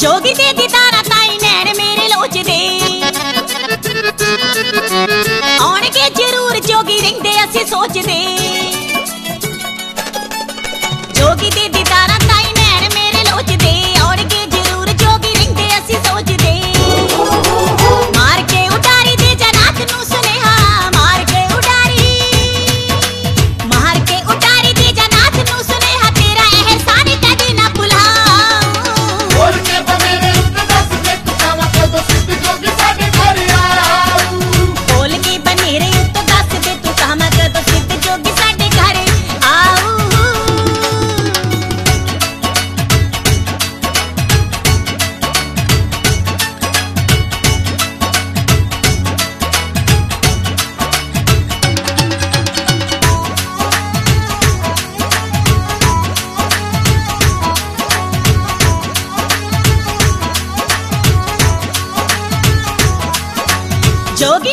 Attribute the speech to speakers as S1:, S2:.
S1: जोगी दे दी तारा ताई नैन मेरे लोच दे आने के जरूर जोगी रिंदे असी सोचदे जोगी दे दी तारा ताई नैन मेरे लोच दे आने के जरूर जोगी रिंदे असी सोचदे मार के उडारी दे जनात नू सुनेहा मार के उडारी दे जनात नू सुनेहा तेरा एहसान कदी ना भुलाऊं बोल के बनेरे उत्ते दस दे तू कामा कदों सिद्ध जोगी साडे घर आऊं बोल के बनेरे उत्ते दस दे तू कामा कदों सिद्ध जोगी साडे घर आऊं। जोगी